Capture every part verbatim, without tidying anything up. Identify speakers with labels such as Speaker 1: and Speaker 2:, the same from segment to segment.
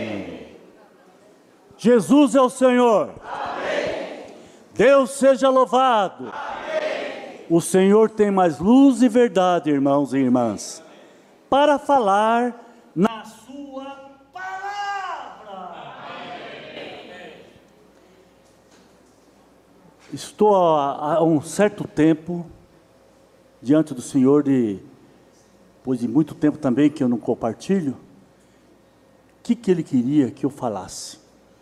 Speaker 1: Jesus é o Senhor. Amém. Deus seja louvado. Amém. O Senhor tem mais luz e verdade, irmãos e irmãs, para falar na sua palavra. Amém. Estou há, há um certo tempo diante do Senhor, de, pois de muito tempo também que eu não compartilho, o que, que Ele queria que eu falasse.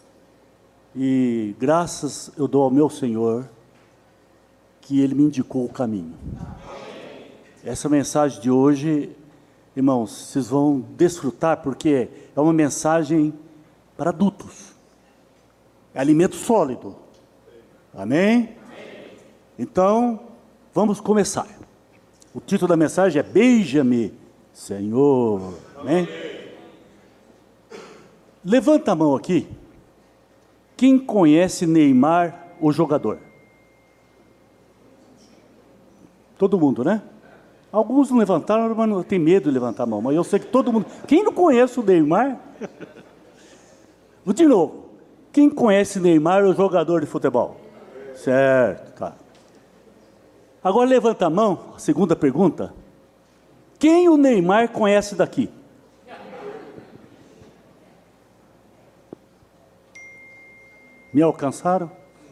Speaker 1: E graças eu dou ao meu Senhor, que Ele me indicou o caminho. Essa mensagem de hoje, irmãos, vocês vão desfrutar, porque é uma mensagem para adultos. É alimento sólido. Amém? Então, vamos começar. O título da mensagem é Beija-me, Senhor. Amém? Levanta a mão aqui. Quem conhece Neymar, o jogador? Todo mundo, né? Alguns não levantaram, mas não tem medo de levantar a mão. Mas eu sei que todo mundo... Quem não conhece o Neymar? Vou de novo. Quem conhece Neymar, o jogador de futebol? Certo, tá. Agora levanta a mão, a segunda pergunta. Quem o Neymar conhece daqui? Me alcançaram?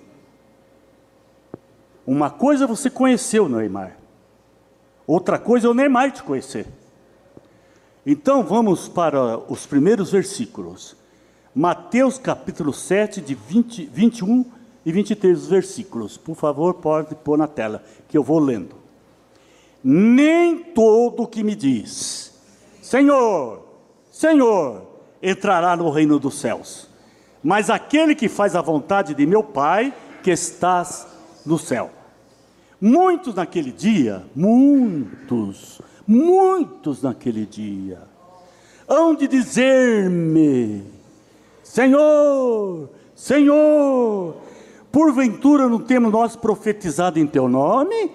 Speaker 1: Uma coisa é você conhecer o Neymar. Outra coisa é o Neymar te conhecer. Então vamos para os primeiros versículos. Mateus capítulo sete, de vinte, vinte e um e vinte e três versículos. Por favor, pode pôr na tela, que eu vou lendo. Nem todo que me diz, Senhor, Senhor, entrará no reino dos céus, mas aquele que faz a vontade de meu Pai, que estás no céu. Muitos naquele dia, muitos, muitos naquele dia, hão de dizer-me, Senhor, Senhor, porventura não temos nós profetizado em teu nome?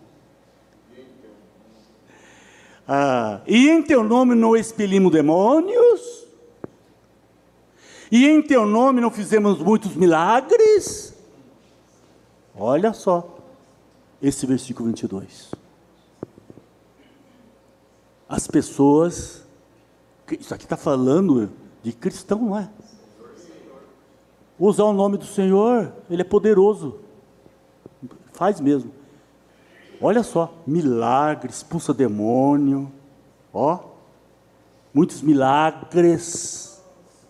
Speaker 1: Ah, e em teu nome não expelimos demônios? E em teu nome não fizemos muitos milagres? Olha só, esse versículo vinte e dois. As pessoas, isso aqui está falando de cristão, não é? Usar o nome do Senhor, Ele é poderoso, faz mesmo. Olha só, milagres, expulsa demônio, ó, muitos milagres.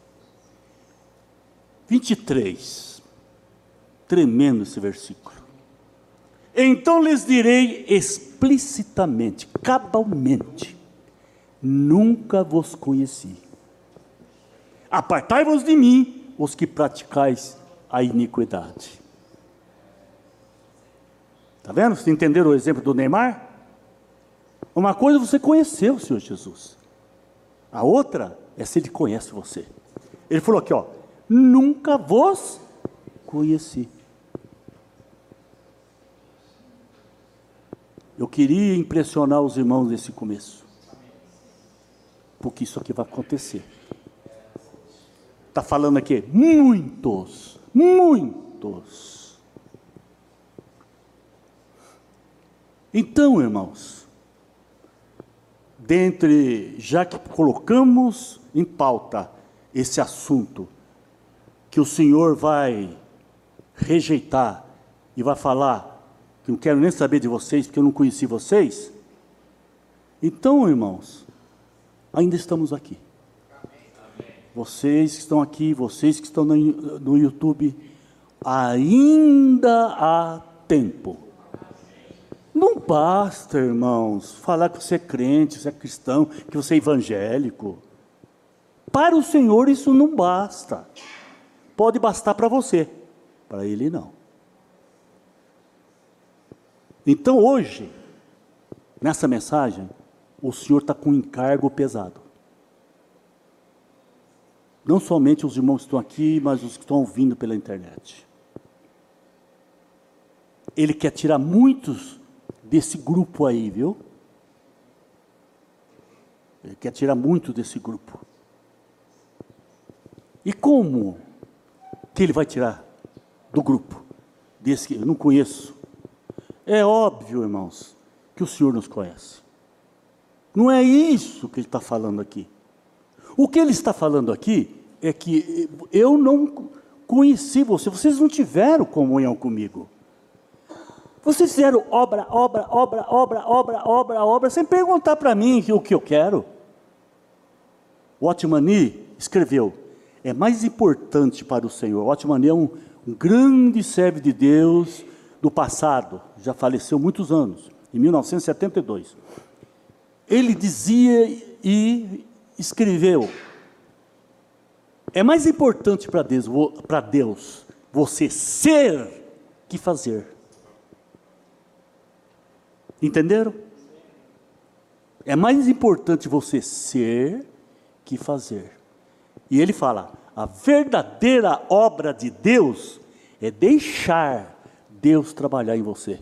Speaker 1: vinte e três, tremendo esse versículo. Então lhes direi explicitamente, cabalmente, nunca vos conheci. Apartai-vos de mim, os que praticais a iniquidade. Está vendo? Vocês entenderam o exemplo do Neymar? Uma coisa você conheceu o Senhor Jesus. A outra é se Ele conhece você. Ele falou aqui, ó, nunca vos conheci. Eu queria impressionar os irmãos nesse começo, porque isso aqui vai acontecer. Está falando aqui, muitos, muitos. Então, irmãos, dentre, já que colocamos em pauta esse assunto, que o Senhor vai rejeitar e vai falar, que não quero nem saber de vocês, porque eu não conheci vocês. Então, irmãos, ainda estamos aqui. Vocês que estão aqui, vocês que estão no, no YouTube, ainda há tempo. Não basta, irmãos, falar que você é crente, que você é cristão, que você é evangélico. Para o Senhor isso não basta. Pode bastar para você, para Ele não. Então hoje, nessa mensagem, o Senhor está com um encargo pesado. Não somente os irmãos que estão aqui, mas os que estão ouvindo pela internet. Ele quer tirar muitos desse grupo aí, viu? Ele quer tirar muito desse grupo. E como que ele vai tirar do grupo? Desse que eu não conheço. É óbvio, irmãos, que o Senhor nos conhece. Não é isso que ele está falando aqui. O que ele está falando aqui é que eu não conheci você, vocês não tiveram comunhão comigo. Vocês fizeram obra, obra, obra, obra, obra, obra, obra, sem perguntar para mim o que eu quero. Watchman Nee escreveu: é mais importante para o Senhor. Watchman Nee é um, um grande servo de Deus do passado, já faleceu muitos anos, em mil novecentos e setenta e dois. Ele dizia e escreveu: é mais importante para Deus, para Deus você ser que fazer. Entenderam? É mais importante você ser que fazer. E ele fala: a verdadeira obra de Deus é deixar Deus trabalhar em você.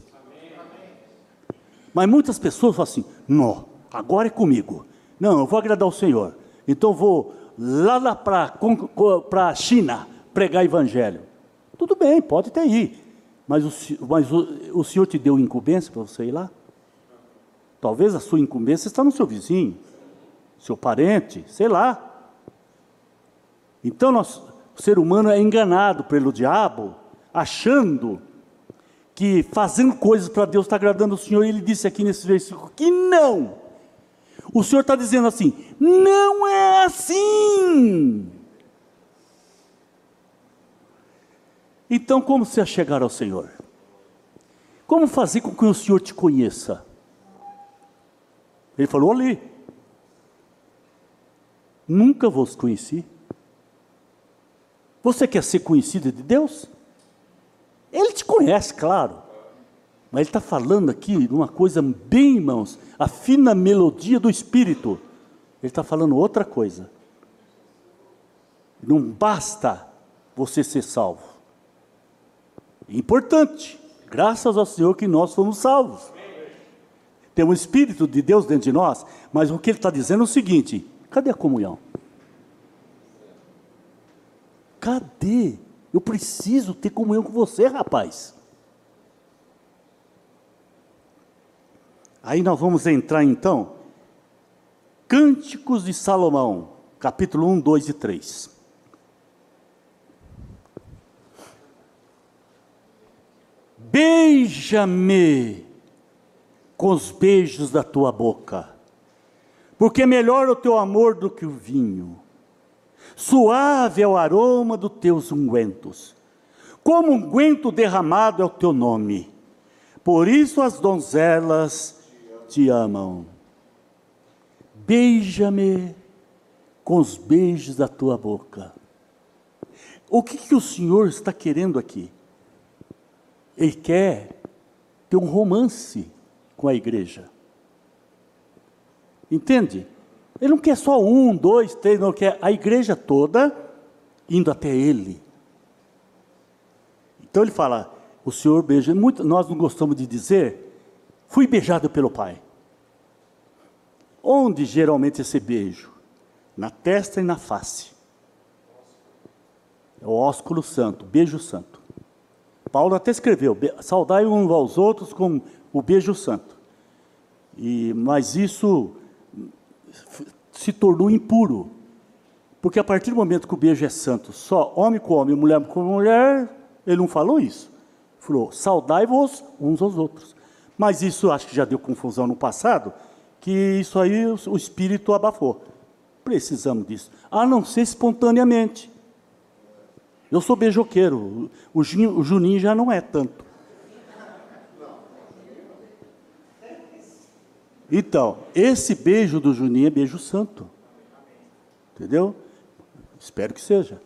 Speaker 1: Mas muitas pessoas falam assim: não, agora é comigo. Não, eu vou agradar o Senhor. Então eu vou lá, lá para a China pregar evangelho. Tudo bem, pode até ir. Mas o, mas o, o Senhor te deu incumbência para você ir lá? Talvez a sua incumbência está no seu vizinho, seu parente, sei lá. Então nós, o ser humano é enganado pelo diabo, achando que fazendo coisas para Deus está agradando o Senhor. E ele disse aqui nesse versículo que não. O Senhor está dizendo assim: não é assim. Então como você chegar ao Senhor? Como fazer com que o Senhor te conheça? Ele falou ali: nunca vos conheci. Você quer ser conhecido de Deus? Ele te conhece, claro. Mas ele está falando aqui de uma coisa bem, irmãos, a fina melodia do Espírito. Ele está falando outra coisa. Não basta você ser salvo. É importante, graças ao Senhor que nós fomos salvos. Tem um Espírito de Deus dentro de nós, mas o que ele está dizendo é o seguinte: cadê a comunhão? Cadê? Eu preciso ter comunhão com você, rapaz. Aí nós vamos entrar então, Cânticos de Salomão, capítulo um, dois e três. Beija-me com os beijos da tua boca, porque é melhor o teu amor do que o vinho, suave é o aroma dos teus ungüentos, como unguento derramado é o teu nome, por isso as donzelas te amam. Beija-me com os beijos da tua boca. O que, que o Senhor está querendo aqui? Ele quer ter um romance com a igreja. Entende? Ele não quer só um, dois, três, não quer a igreja toda indo até ele. Então ele fala: o Senhor beija. Muito, nós não gostamos de dizer: fui beijado pelo Pai. Onde geralmente esse beijo? Na testa e na face. É o ósculo santo, beijo santo. Paulo até escreveu: saudai uns aos outros com o beijo santo. E, mas isso se tornou impuro, porque a partir do momento que o beijo é santo, só homem com homem, mulher com mulher, ele não falou isso. Ele falou: saudai-vos uns aos outros. Mas isso acho que já deu confusão no passado, que isso aí o, o Espírito abafou. Precisamos disso, a não ser espontaneamente. Eu sou beijoqueiro, o Juninho, o Juninho já não é tanto. Então, esse beijo do Juninho é beijo santo. Entendeu? Espero que seja.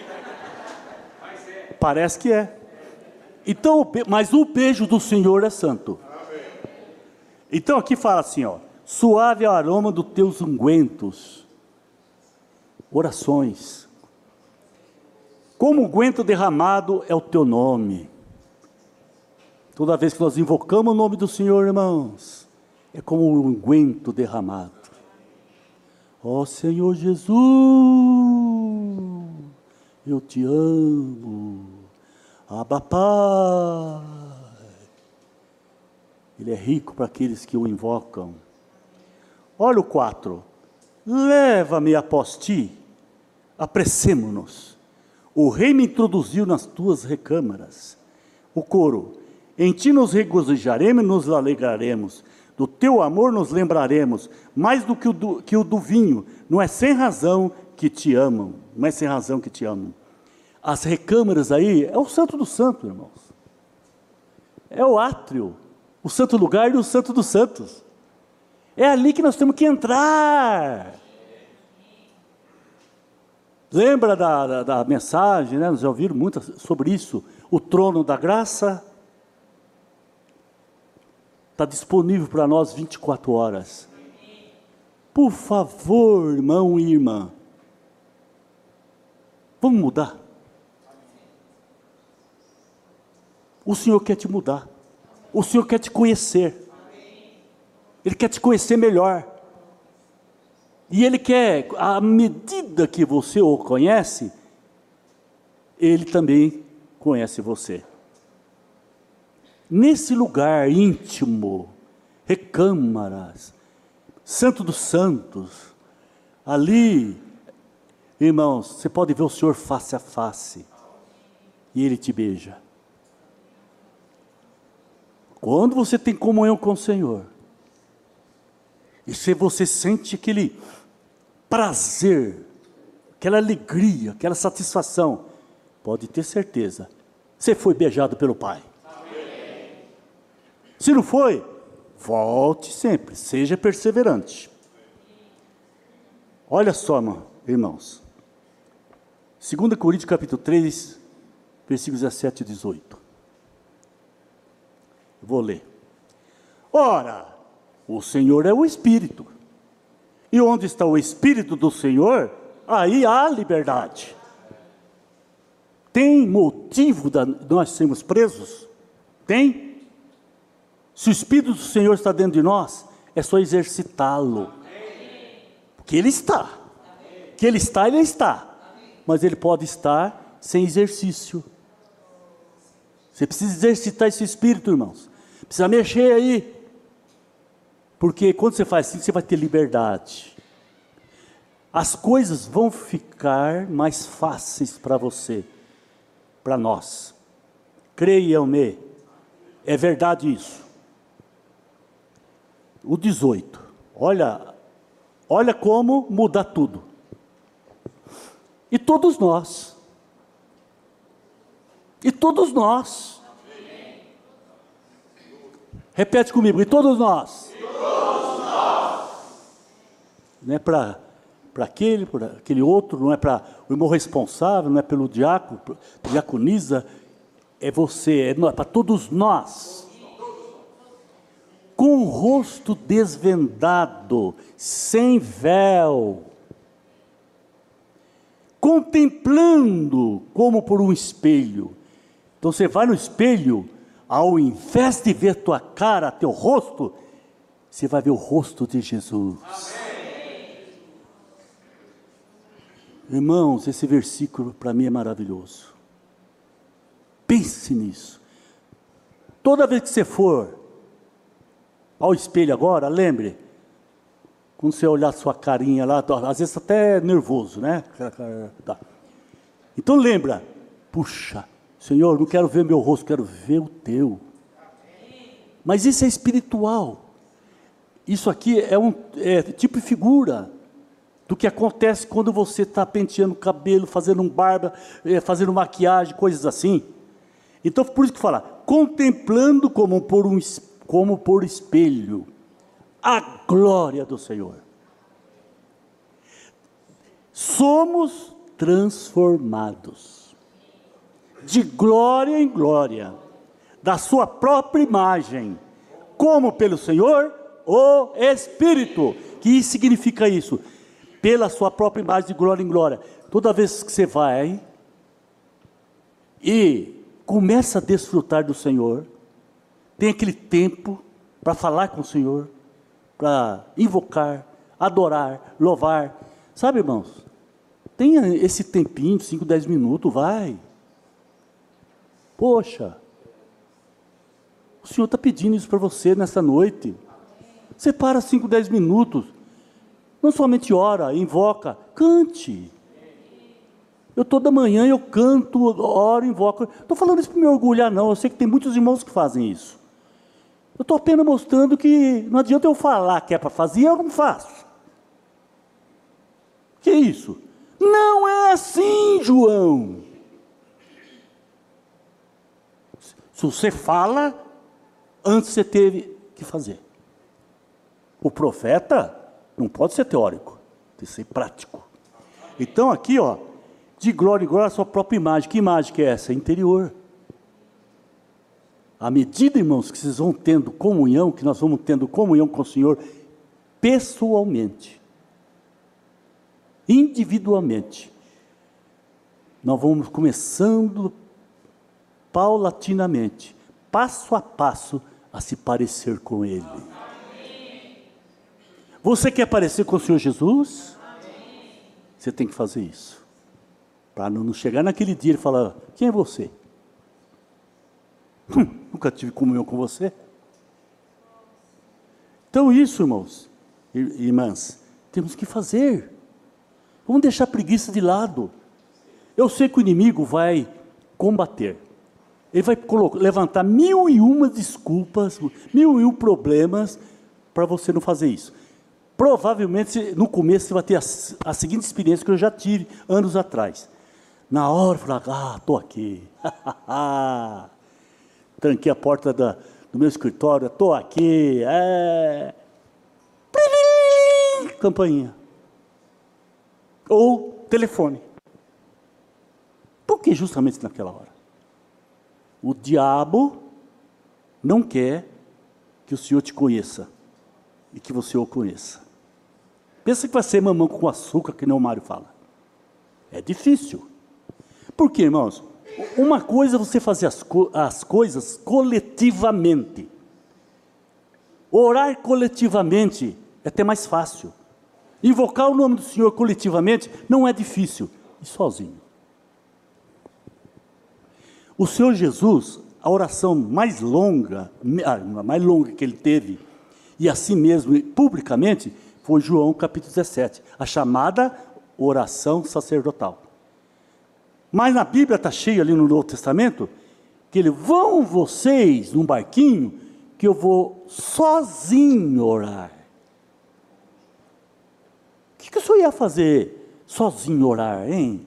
Speaker 1: Parece que é. Então, mas o beijo do Senhor é santo. Então aqui fala assim, ó: suave é o aroma dos teus ungüentos. Orações. Como unguento derramado é o teu nome. Toda vez que nós invocamos o nome do Senhor, irmãos, é como um unguento derramado. Ó Senhor Jesus, Eu te amo, Abba Pai. Ele é rico para aqueles que o invocam. Olha o quatro. Leva-me após ti, apressemo-nos. O rei me introduziu nas tuas recâmaras. O coro. Em ti nos regozijaremos e nos alegraremos. Do teu amor nos lembraremos, mais do que o do, que o do vinho. Não é sem razão que te amam. Não é sem razão que te amam. As recâmaras aí é o santo dos santos, irmãos. É o átrio, o santo lugar e o santo dos santos. É ali que nós temos que entrar. Lembra da, da, da mensagem, né? Nós já ouviram muito sobre isso. O trono da graça está disponível para nós vinte e quatro horas. Por favor, irmão e irmã, vamos mudar. O Senhor quer te mudar. O Senhor quer te conhecer. Ele quer te conhecer melhor. E Ele quer, à medida que você o conhece, Ele também conhece você. Nesse lugar íntimo, recâmaras, Santo dos Santos, ali, irmãos, você pode ver o Senhor face a face, e Ele te beija. Quando você tem comunhão com o Senhor, e se você sente aquele prazer, aquela alegria, aquela satisfação, pode ter certeza, você foi beijado pelo Pai. Amém. Se não foi, volte sempre, seja perseverante. Olha só, irmãos, dois Coríntios capítulo três, versículos dezessete e dezoito. Vou ler. Ora, o Senhor é o Espírito, e onde está o Espírito do Senhor, aí há liberdade. Tem motivo de nós sermos presos? Tem? Se o Espírito do Senhor está dentro de nós, é só exercitá-lo. Porque Ele está. Que Ele está, Ele está. Mas Ele pode estar sem exercício. Você precisa exercitar esse Espírito, irmãos. Precisa mexer aí. Porque quando você faz assim, você vai ter liberdade. As coisas vão ficar mais fáceis para você, para nós. Creiam-me, é verdade isso. O dezoito, olha, olha como muda tudo. E todos nós, e todos nós, repete comigo, e todos nós, e todos nós. Não é para para aquele, para aquele outro, não é para o irmão responsável, não é pelo diácono, diaconisa, é você, é para todos nós. Com o rosto desvendado, sem véu, contemplando como por um espelho. Então você vai no espelho, ao invés de ver tua cara, teu rosto, você vai ver o rosto de Jesus. Amém. Irmãos, esse versículo para mim é maravilhoso. Pense nisso. Toda vez que você for ao espelho agora, lembre, quando você olhar sua carinha lá, às vezes até nervoso, né? Então lembra, puxa, Senhor, não quero ver meu rosto, quero ver o teu. Mas isso é espiritual. Isso aqui é um é, tipo de figura do que acontece quando você está penteando o cabelo, fazendo um barba, é, fazendo maquiagem, coisas assim. Então, por isso que fala, contemplando como por, um, como por espelho, a glória do Senhor. Somos transformados, de glória em glória, da sua própria imagem, como pelo Senhor, o Espírito. Que significa isso? Pela sua própria imagem, de glória em glória. Toda vez que você vai e começa a desfrutar do Senhor, tem aquele tempo para falar com o Senhor, para invocar, adorar, louvar. Sabe, irmãos, Tenha esse tempinho, cinco, dez minutos, vai. Poxa, o Senhor está pedindo isso para você nessa noite. Separa cinco, dez minutos. Não somente ora, invoca, cante. Eu toda manhã eu canto, oro, invoco. Estou falando isso para me orgulhar não, eu sei que tem muitos irmãos que fazem isso. Eu estou apenas mostrando que não adianta eu falar que é para fazer, eu não faço. Que isso? Não é assim, João. Se você fala, antes você teve que fazer. O profeta não pode ser teórico, tem que ser prático. Então aqui, ó, de glória em glória a sua própria imagem. Que imagem que é essa? Interior. À medida, irmãos, que vocês vão tendo comunhão, que nós vamos tendo comunhão com o Senhor, pessoalmente, individualmente, nós vamos começando paulatinamente, passo a passo, a se parecer com Ele. Você quer parecer com o Senhor Jesus? Você tem que fazer isso. Para não chegar naquele dia e falar, quem é você? Hum, nunca tive comunhão com você. Então isso, irmãos, irmãs, temos que fazer. Vamos deixar a preguiça de lado. Eu sei que o inimigo vai combater. Ele vai colocar, levantar mil e uma desculpas, mil e um problemas para você não fazer isso. Provavelmente, no começo, você vai ter a, a seguinte experiência que eu já tive anos atrás. Na hora, eu falava, ah, estou aqui. Tranquei a porta da, do meu escritório, estou aqui. É... Campainha. Ou telefone. Por que justamente naquela hora? O diabo não quer que o Senhor te conheça e que você o conheça. Pensa que vai ser mamão com açúcar, que nem o Mário fala. É difícil. Por quê, irmãos? Uma coisa é você fazer as, co as coisas coletivamente. Orar coletivamente é até mais fácil. Invocar o nome do Senhor coletivamente não é difícil. E sozinho. O Senhor Jesus, a oração mais longa, a mais longa que ele teve, e assim mesmo, publicamente, foi João capítulo dezessete, a chamada oração sacerdotal. Mas na Bíblia está cheio ali no Novo Testamento, que ele, vão vocês num barquinho, que eu vou sozinho orar. O que, que o senhor ia fazer sozinho orar, hein?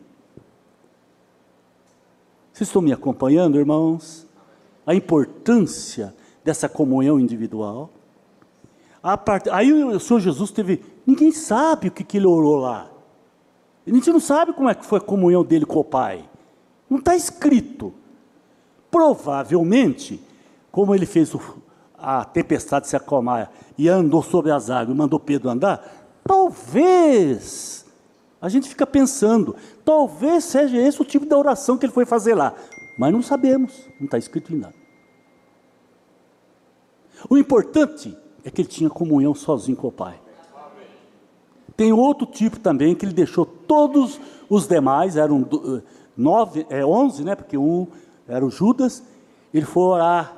Speaker 1: Vocês estão me acompanhando, irmãos? A importância dessa comunhão individual. A part... Aí o Senhor Jesus teve... Ninguém sabe o que, que ele orou lá. A gente não sabe como é que foi a comunhão dele com o Pai. Não está escrito. Provavelmente, como ele fez o, a tempestade se acalmar e andou sobre as águas e mandou Pedro andar, talvez, a gente fica pensando, talvez seja esse o tipo de oração que ele foi fazer lá. Mas não sabemos, não está escrito em nada. O importante é que ele tinha comunhão sozinho com o Pai. Tem outro tipo também, que ele deixou todos os demais, eram nove, é, onze, né, porque um era o Judas, ele foi orar,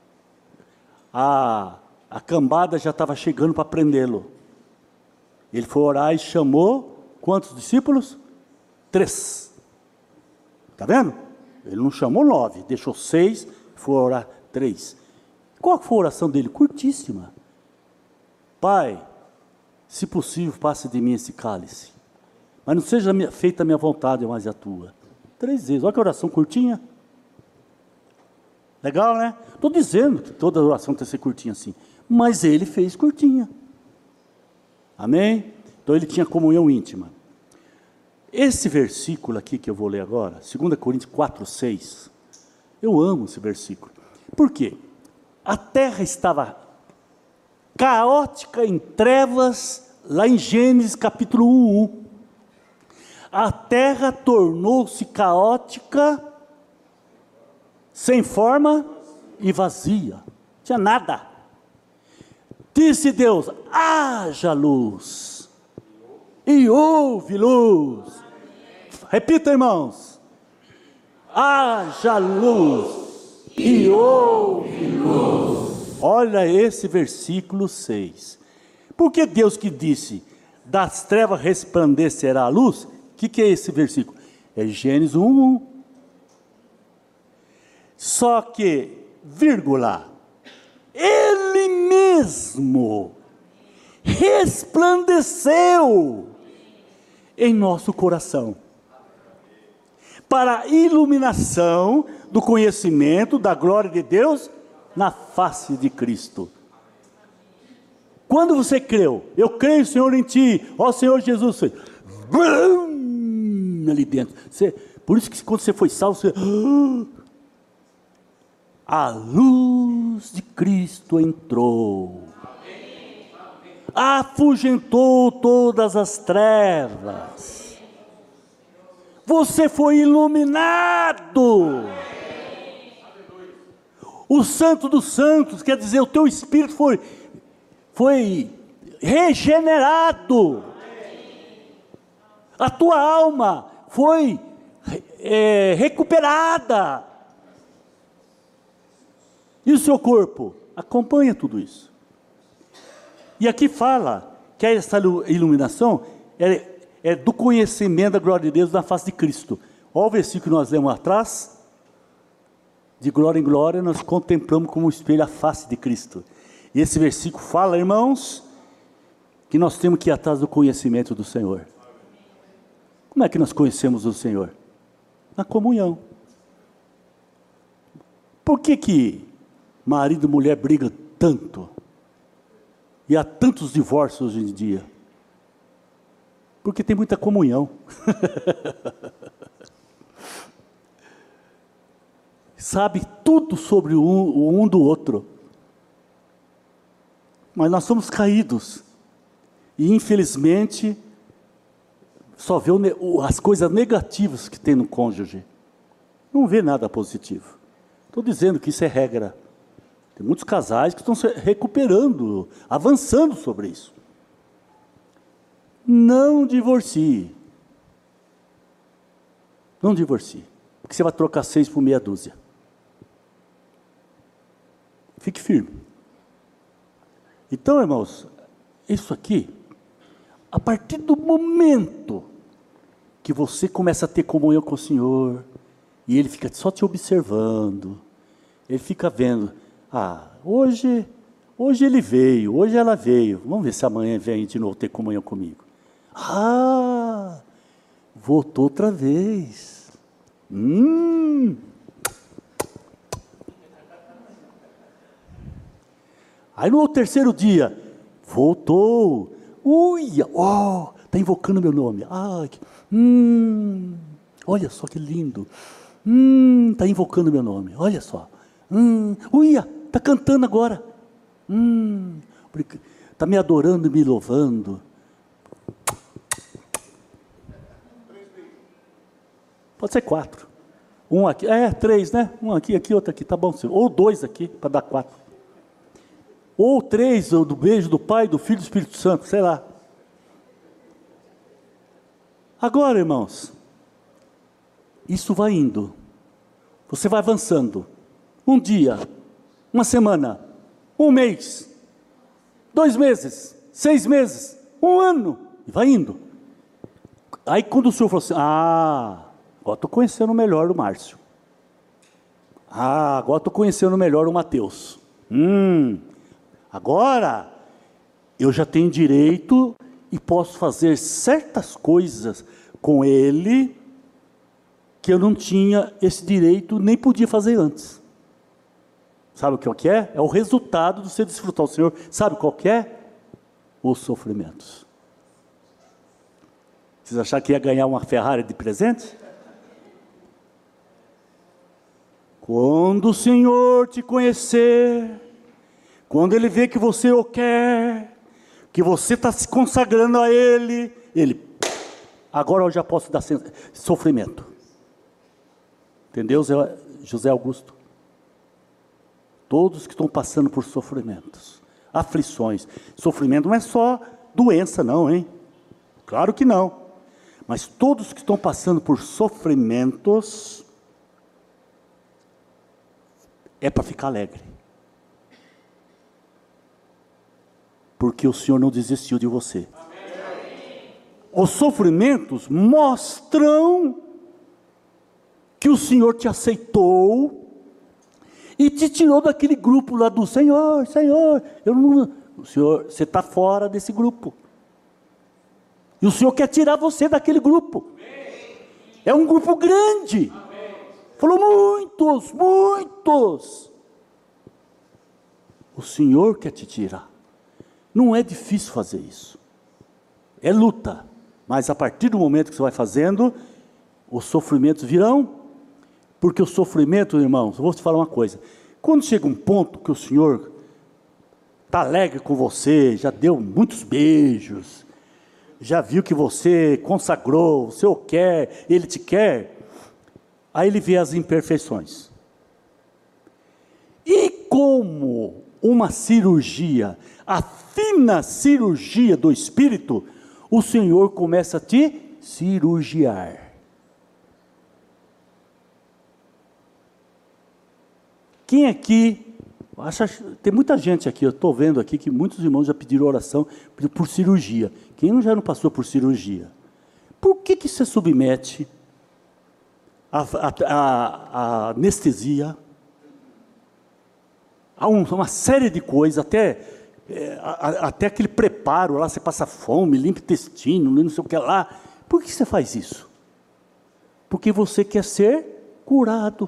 Speaker 1: a, a cambada já estava chegando para prendê-lo. Ele foi orar e chamou, quantos discípulos? Três. Está vendo? Ele não chamou nove, deixou seis, foi orar três. Qual foi a oração dele? Curtíssima. Pai, se possível, passe de mim esse cálice, mas não seja feita a minha vontade, mas a tua. Três vezes, olha que oração curtinha. Legal, né? Estou dizendo que toda oração tem que ser curtinha assim, mas ele fez curtinha. Amém? Então ele tinha comunhão íntima. Esse versículo aqui que eu vou ler agora, dois Coríntios quatro, seis, eu amo esse versículo. Por quê? A terra estava caótica em trevas, lá em Gênesis capítulo um, um. A terra tornou-se caótica, sem forma e vazia. Não tinha nada. Disse Deus, haja luz. E houve luz. Repita, irmãos. Haja luz e houve luz. Olha esse versículo seis. Porque Deus que disse, das trevas resplandecerá a luz, o que, que é esse versículo? É Gênesis um, um. Só que, vírgula, Ele mesmo resplandeceu em nosso coração, para a iluminação do conhecimento da glória de Deus na face de Cristo. Quando você creu, eu creio, Senhor, em Ti, ó Senhor Jesus, você, brum, ali dentro, você, por isso que quando você foi salvo, você, a luz de Cristo entrou, afugentou todas as trevas, você foi iluminado, o Santo dos Santos, quer dizer, o teu espírito foi, foi regenerado, a tua alma foi é, recuperada, e o seu corpo acompanha tudo isso. E aqui fala que essa iluminação é, é do conhecimento da glória de Deus na face de Cristo. Olha o versículo que nós lemos atrás. De glória em glória nós contemplamos como um espelho a face de Cristo. E esse versículo fala, irmãos, que nós temos que ir atrás do conhecimento do Senhor. Como é que nós conhecemos o Senhor? Na comunhão. Por que que marido e mulher brigam tanto? E há tantos divórcios hoje em dia? Porque tem muita comunhão. Sabe tudo sobre o um, o um do outro. Mas nós somos caídos. E infelizmente, só vê o, as coisas negativas que tem no cônjuge. Não vê nada positivo. Estou dizendo que isso é regra. Tem muitos casais que estão se recuperando, avançando sobre isso. Não divorcie. Não divorcie. Porque você vai trocar seis por meia dúzia. Fique firme. Então, irmãos, isso aqui, a partir do momento que você começa a ter comunhão com o Senhor, e Ele fica só te observando, Ele fica vendo, ah, hoje, hoje ele veio, hoje ela veio, vamos ver se amanhã vem de novo ter comunhão comigo. Ah, voltou outra vez. Hum. Aí no terceiro dia, voltou. Ui, ó, oh, está invocando meu nome. Ah, hum, olha só que lindo. Hum, está invocando meu nome, olha só. Hum, uia, está cantando agora. Hum, está me adorando, me louvando. Pode ser quatro. Um aqui, é, três, né? Um aqui, aqui, outro aqui, tá bom. Ou dois aqui, para dar quatro. Ou três, ou do beijo do Pai, do Filho e do Espírito Santo, sei lá. Agora, irmãos, isso vai indo. Você vai avançando. Um dia, uma semana, um mês, dois meses, seis meses, um ano, e vai indo. Aí quando o senhor falou assim, ah, agora estou conhecendo melhor o Márcio. Ah, agora estou conhecendo melhor o Mateus. Hum, agora eu já tenho direito e posso fazer certas coisas com ele que eu não tinha esse direito, nem podia fazer antes. Sabe o que é? É o resultado de você desfrutar o Senhor. Sabe qual que é? Os sofrimentos. Vocês acharam que ia ganhar uma Ferrari de presente? Quando o Senhor te conhecer, quando Ele vê que você o quer, que você está se consagrando a Ele, Ele, agora eu já posso dar sofrimento. Entendeu, José Augusto? Todos que estão passando por sofrimentos, aflições. Sofrimento não é só doença não, hein? Claro que não. Mas todos que estão passando por sofrimentos, é para ficar alegre. Porque o Senhor não desistiu de você. Amém. Os sofrimentos mostram que o Senhor te aceitou e te tirou daquele grupo lá do Senhor, Senhor, eu não, o Senhor, você está fora desse grupo. E o Senhor quer tirar você daquele grupo. É um grupo grande. Falou muitos, muitos. O Senhor quer te tirar. Não é difícil fazer isso. É luta. Mas a partir do momento que você vai fazendo, os sofrimentos virão. Porque o sofrimento, irmãos, eu vou te falar uma coisa. Quando chega um ponto que o Senhor está alegre com você, já deu muitos beijos, já viu que você consagrou, o Senhor quer, Ele te quer, aí Ele vê as imperfeições. E como uma cirurgia, a fina cirurgia do Espírito, o Senhor começa a te cirurgiar. Quem aqui, acha, tem muita gente aqui, eu estou vendo aqui que muitos irmãos já pediram oração por cirurgia. Quem já não passou por cirurgia? Por que que você submete a, a, a, a anestesia, a um, uma série de coisas, até, é, a, até aquele preparo lá, você passa fome, limpa o intestino, não sei o que lá. Por que você faz isso? Porque você quer ser curado.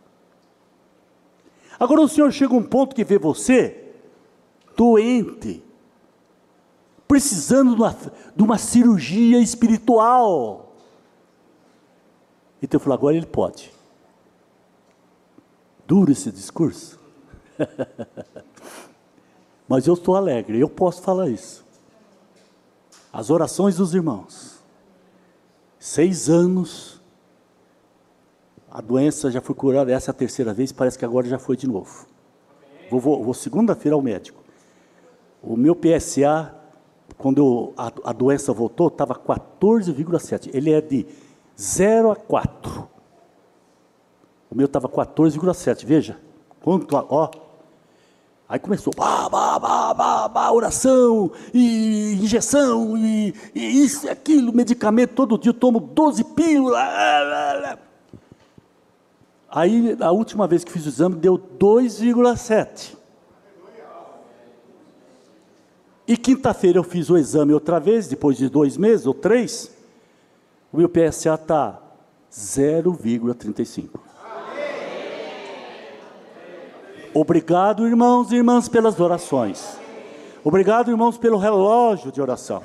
Speaker 1: Agora o Senhor chega a um ponto que vê você doente, precisando de uma, de uma cirurgia espiritual. Então eu falo, agora Ele pode. Duro esse discurso. Mas eu estou alegre, eu posso falar isso. As orações dos irmãos. Seis anos. A doença já foi curada, essa é a terceira vez, parece que agora já foi de novo. Vou, vou, vou segunda-feira ao médico. O meu P S A, quando eu, a, a doença voltou, estava quatorze vírgula sete. Ele é de zero a quatro. O meu estava quatorze vírgula sete, veja. Quanto, ó. Aí começou, bah, bah, bah, bah, bah, oração, e injeção, e, e isso e aquilo, medicamento, todo dia eu tomo doze pílulas. Aí, a última vez que fiz o exame, deu dois vírgula sete. E quinta-feira eu fiz o exame outra vez, depois de dois meses ou três, o meu P S A está zero vírgula trinta e cinco. Obrigado, irmãos e irmãs, pelas orações. Obrigado, irmãos, pelo relógio de oração.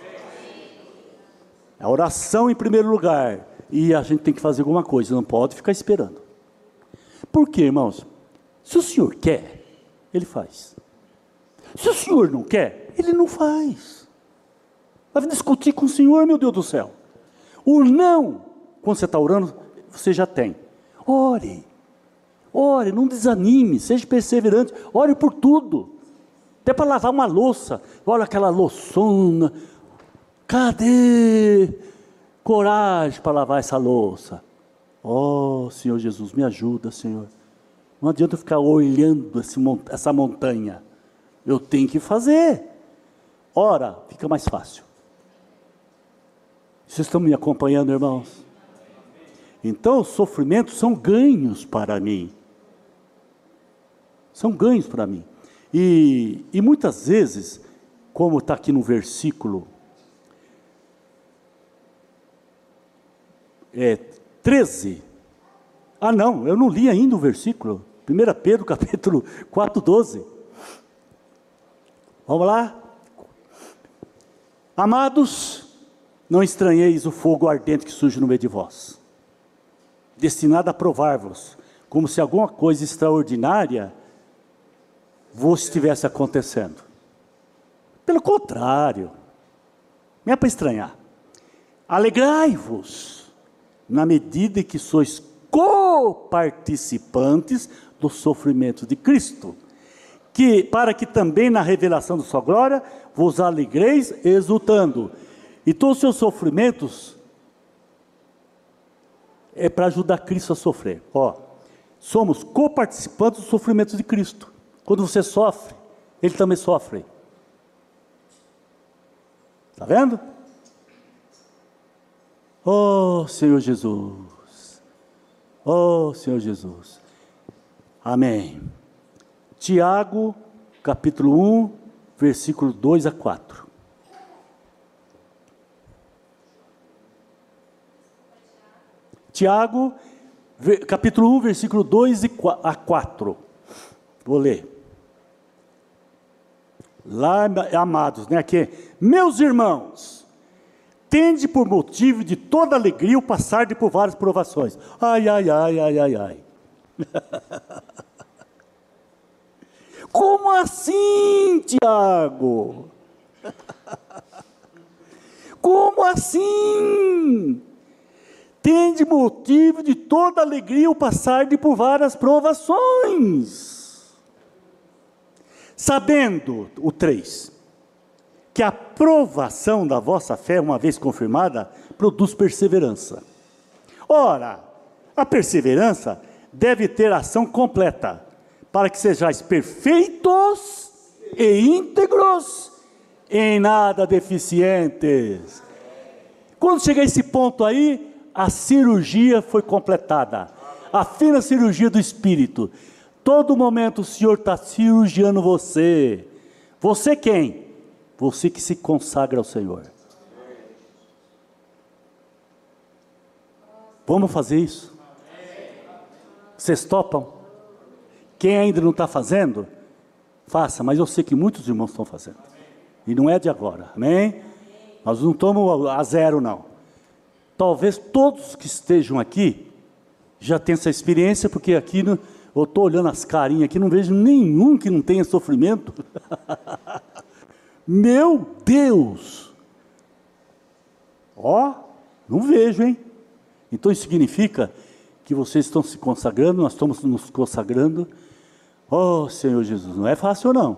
Speaker 1: A oração em primeiro lugar. E a gente tem que fazer alguma coisa, não pode ficar esperando. Por quê, irmãos? Se o Senhor quer, Ele faz. Se o Senhor não quer, Ele não faz. Vai discutir com o Senhor, meu Deus do céu. O não, quando você está orando, você já tem. Ore. Ore, não desanime, seja perseverante. Ore por tudo. Até para lavar uma louça. Olha aquela louçona. Cadê coragem para lavar essa louça? Oh, Senhor Jesus, me ajuda, Senhor. Não adianta eu ficar olhando esse, essa montanha. Eu tenho que fazer. Ora, fica mais fácil. Vocês estão me acompanhando, irmãos? Então, os sofrimentos são ganhos para mim. São ganhos para mim. E, e muitas vezes, como está aqui no versículo é, treze. Ah, não, eu não li ainda o versículo. primeira Pedro, capítulo quatro, doze. Vamos lá? Amados, não estranheis o fogo ardente que surge no meio de vós, destinado a provar-vos, como se alguma coisa extraordinária vos estivesse acontecendo. Pelo contrário, não é para estranhar. Alegrai-vos, na medida em que sois coparticipantes do sofrimento de Cristo, que, para que também na revelação da sua glória vos alegreis exultando. Então os seus sofrimentos é para ajudar Cristo a sofrer. Ó, somos coparticipantes dos sofrimentos de Cristo. Quando você sofre, Ele também sofre. Está vendo? Oh, Senhor Jesus. Oh, Senhor Jesus. Amém. Tiago, capítulo um, versículo dois a quatro. Tiago, capítulo um, versículo dois a quatro. Vou ler. Lá, amados, né? Aqui, meus irmãos, tende por motivo de toda alegria o passar de por várias provações. Ai, ai, ai, ai, ai, ai. Como assim, Tiago? Como assim? Tende motivo de toda alegria o passar de por várias provações. Sabendo, o três, que a provação da vossa fé, uma vez confirmada, produz perseverança. Ora, a perseverança deve ter ação completa, para que sejais perfeitos e íntegros, em nada deficientes. Quando chegar a esse ponto aí, a cirurgia foi completada, a fina cirurgia do Espírito. Todo momento o Senhor está cirurgiando você. Você quem? Você que se consagra ao Senhor. Vamos fazer isso? Vocês topam? Quem ainda não está fazendo, faça, mas eu sei que muitos irmãos estão fazendo. E não é de agora, amém? Nós não estamos a zero, não. Talvez todos que estejam aqui já tenham essa experiência, porque aqui no, eu estou olhando as carinhas aqui, não vejo nenhum que não tenha sofrimento. Meu Deus! Ó, não vejo, hein? Então isso significa que vocês estão se consagrando, nós estamos nos consagrando. Oh, Senhor Jesus, não é fácil não.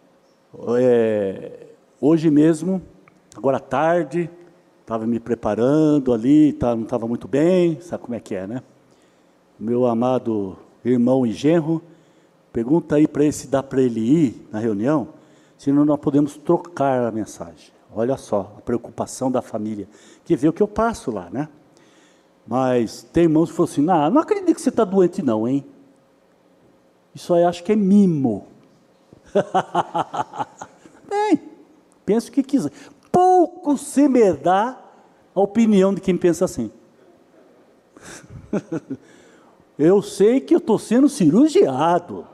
Speaker 1: É, hoje mesmo, agora à tarde, estava me preparando ali, tá, não estava muito bem, sabe como é que é, né? Meu amado irmão e genro, pergunta aí para ele se dá para ele ir na reunião, senão nós podemos trocar a mensagem. Olha só, a preocupação da família, que vê o que eu passo lá, né? Mas tem irmãos que falam assim, não, não acredito que você está doente não, hein? Isso aí acho que é mimo. Bem, penso o que quiser. Pouco se me dá a opinião de quem pensa assim. Eu sei que eu estou sendo cirurgiado.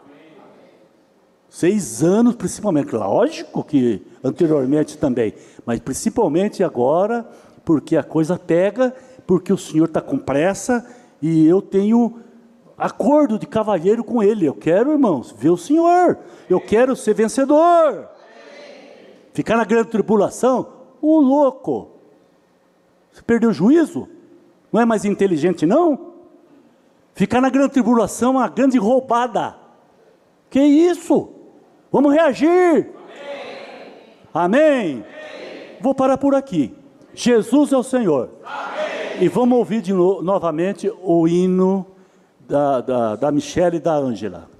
Speaker 1: Seis anos, principalmente. Lógico que anteriormente também. Mas principalmente agora, porque a coisa pega, porque o Senhor está com pressa e eu tenho acordo de cavalheiro com Ele. Eu quero, irmãos, ver o Senhor. Eu quero ser vencedor. Ficar na grande tribulação, o louco. Você perdeu o juízo? Não é mais inteligente, não? Ficar na grande tribulação é uma grande roubada. Que isso? Vamos reagir. Amém. Amém. Amém. Vou parar por aqui. Jesus é o Senhor. Amém. E vamos ouvir de no, novamente o hino da, da, da Michele e da Ângela.